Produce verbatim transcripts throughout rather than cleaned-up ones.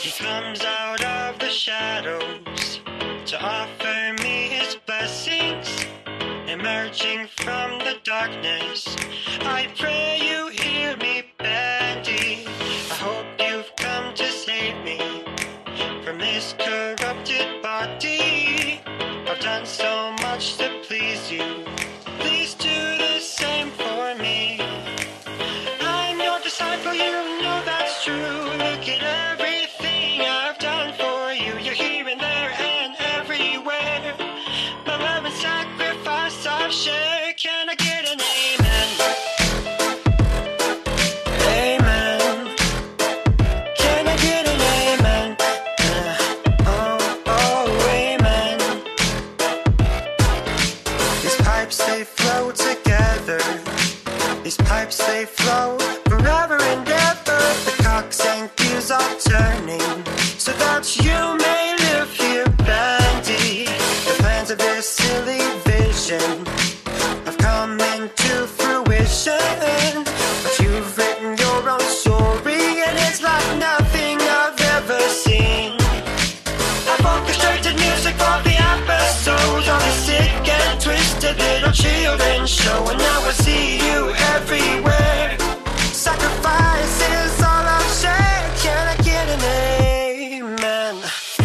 He comes out of the shadows to offer me his blessings. Emerging from the darkness, I pray you hear me, Bandy. I hope you've come to save me from this corrupted body. I've done so much to please you. Please do the same for me. I'm your disciple, you know that's true. Look at everything I've done for you. You're here and there and everywhere. My love and sacrifice I've shared. Can I get an amen? Amen. Can I get an amen? Uh, oh, oh, amen. These pipes, they flow together. These pipes, they flow forever and ever. The cocks and gears are turning so that you may live here, Bandy. The plans of this silly vision have come into fruition, but you've written your own story and it's like nothing I've ever seen. I've orchestrated music for the episodes of the sick and twisted little children show, and now I see you everywhere. Sacrifice is all I've shared. Can I get an amen?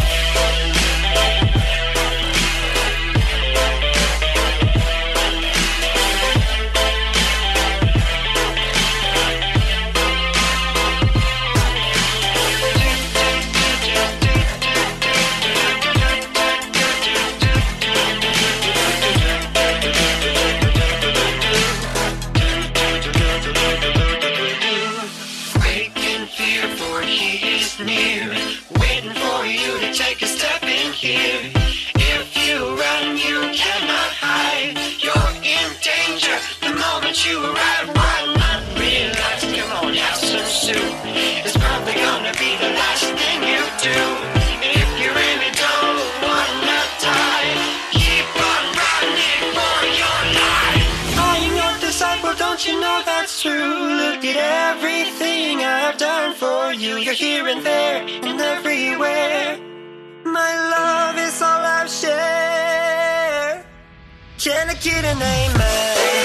Wake in fear, for he is near, waiting for you to take a step in here. If you run, you cannot hide. You're in danger the moment you arrive. Why not realize? Come on, have some soup. It's probably gonna be the last thing you do. And if you really don't wanna die, keep on running for your life. I'm your disciple, don't you know that's true? Look at everything I've done for you. You're here and there and everywhere. My love is all I've shared. Can I get an amen?